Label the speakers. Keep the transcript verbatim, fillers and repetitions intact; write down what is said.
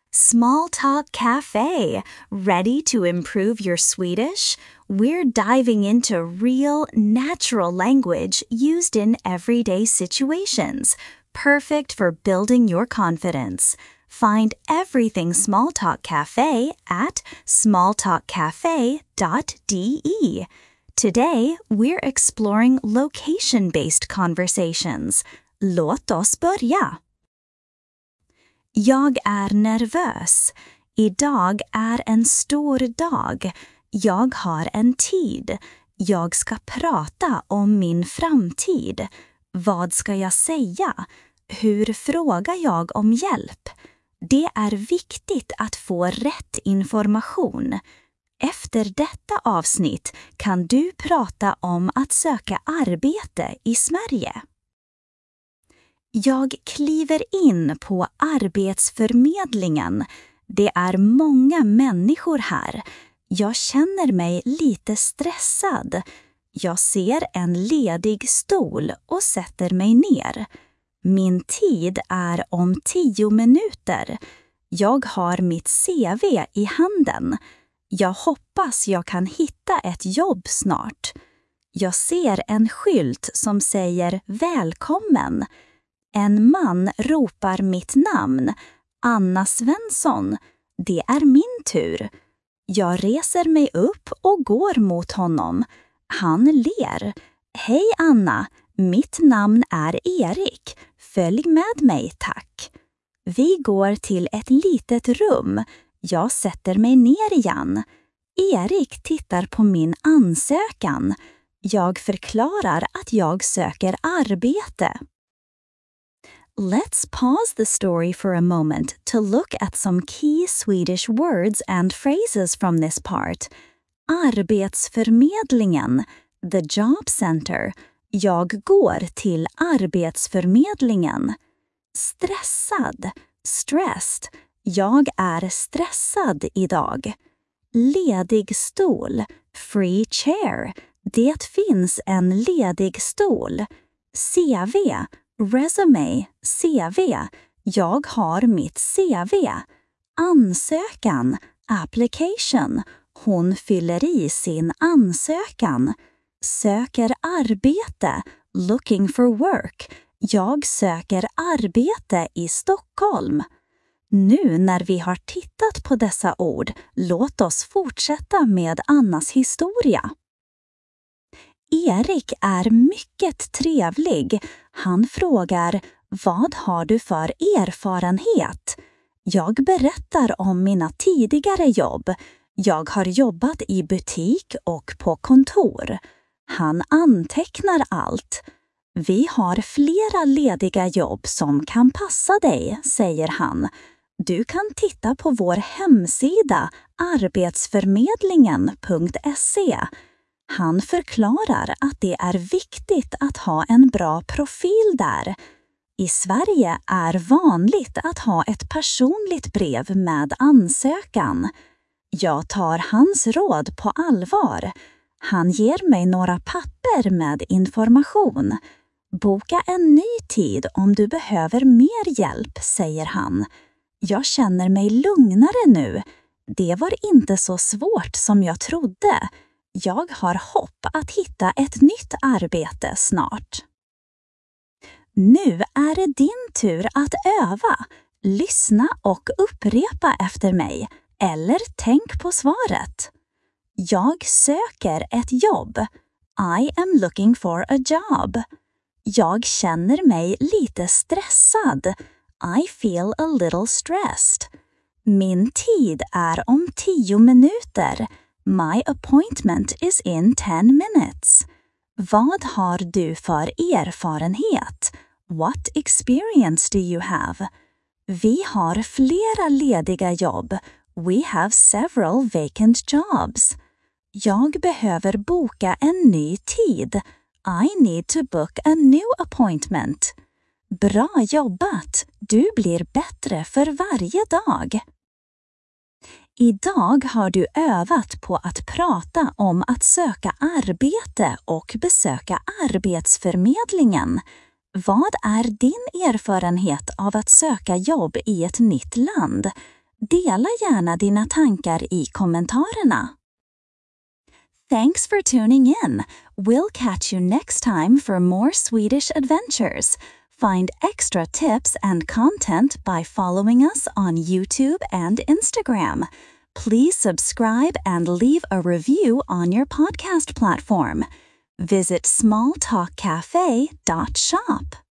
Speaker 1: Small Talk Cafe. Ready to improve your Swedish? We're diving into real, natural language used in everyday situations, perfect for building your confidence. Find everything Small Talk Cafe at small talk cafe dot d e. Today, we're exploring location-based conversations. Låt oss börja. Jag är nervös. Idag är en stor dag. Jag har en tid. Jag ska prata om min framtid. Vad ska jag säga? Hur frågar jag om hjälp? Det är viktigt att få rätt information. Efter detta avsnitt kan du prata om att söka arbete i Sverige. Jag kliver in på Arbetsförmedlingen. Det är många människor här. Jag känner mig lite stressad. Jag ser en ledig stol och sätter mig ner. Min tid är om tio minuter. Jag har mitt C V i handen. Jag hoppas jag kan hitta ett jobb snart. Jag ser en skylt som säger välkommen. En man ropar mitt namn. Anna Svensson. Det är min tur. Jag reser mig upp och går mot honom. Han ler. Hej Anna, mitt namn är Erik. Följ med mig, tack. Vi går till ett litet rum. Jag sätter mig ner igen. Erik tittar på min ansökan. Jag förklarar att jag söker arbete. Let's pause the story for a moment to look at some key Swedish words and phrases from this part. Arbetsförmedlingen, the job center. Jag går till Arbetsförmedlingen. Stressad, stressed. Jag är stressad idag. Ledig stol, free chair. Det finns en ledig stol. C V, resume, C V. Jag har mitt C V. Ansökan, application. Hon fyller i sin ansökan. Söker arbete, looking for work. Jag söker arbete i Stockholm. Nu när vi har tittat på dessa ord, låt oss fortsätta med Annas historia. Erik är mycket trevlig. Han frågar, vad har du för erfarenhet? Jag berättar om mina tidigare jobb. Jag har jobbat i butik och på kontor. Han antecknar allt. Vi har flera lediga jobb som kan passa dig, säger han. Du kan titta på vår hemsida arbetsförmedlingen punkt se. Han förklarar att det är viktigt att ha en bra profil där. I Sverige är vanligt att ha ett personligt brev med ansökan. Jag tar hans råd på allvar. Han ger mig några papper med information. Boka en ny tid om du behöver mer hjälp, säger han. Jag känner mig lugnare nu. Det var inte så svårt som jag trodde. Jag har hopp att hitta ett nytt arbete snart. Nu är det din tur att öva. Lyssna och upprepa efter mig. Eller tänk på svaret. Jag söker ett jobb. I am looking for a job. Jag känner mig lite stressad. I feel a little stressed. Min tid är om tio minuter. My appointment is in ten minutes. Vad har du för erfarenhet? What experience do you have? Vi har flera lediga jobb. We have several vacant jobs. Jag behöver boka en ny tid. I need to book a new appointment. Bra jobbat! Du blir bättre för varje dag. Idag har du övat på att prata om att söka arbete och besöka Arbetsförmedlingen. Vad är din erfarenhet av att söka jobb i ett nytt land? Dela gärna dina tankar i kommentarerna. Thanks for tuning in. We'll catch you next time for more Swedish adventures. Find extra tips and content by following us on YouTube and Instagram. Please subscribe and leave a review on your podcast platform. Visit small talk cafe dot shop.